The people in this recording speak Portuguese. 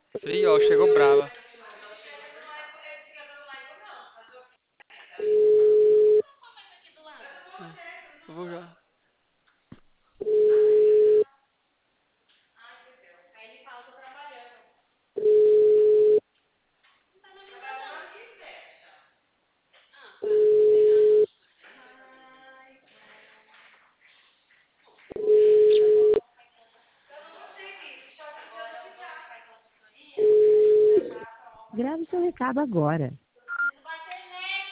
Ih, ó, chegou brava. Eu vou já. Grave seu recado agora.